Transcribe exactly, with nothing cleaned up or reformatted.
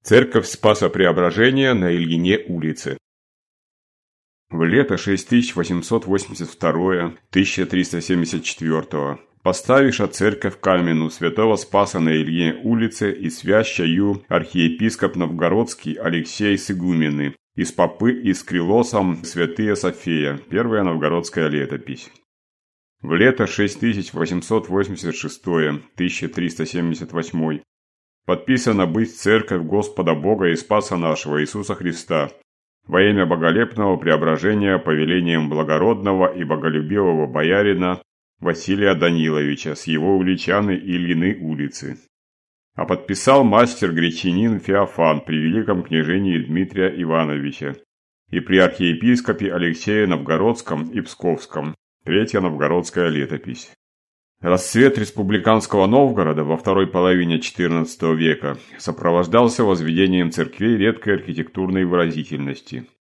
Церковь Спаса Преображения на Ильине улице. В лето шесть тысяч восемьсот восемьдесят второго — тысяча триста семьдесят четвёртого поставиша церковь каменную святого Спаса на Ильине улице и свящаю архиепископ Новгородский Алексей с игумены, из попы и с крилосом святые София, первая новгородская летопись. В лето шесть тысяч восемьсот восемьдесят шестого — тысяча триста семьдесят восьмого подписано быть церковь Господа Бога и Спаса нашего Иисуса Христа во имя боголепного преображения повелением благородного и боголюбивого боярина Василия Даниловича с его уличаны Ильины улицы. А подписал мастер-гречанин Феофан при великом княжении Дмитрия Ивановича и при архиепископе Алексее Новгородском и Псковском, третья новгородская летопись. Расцвет республиканского Новгорода во второй половине четырнадцатого века сопровождался возведением церквей редкой архитектурной выразительности.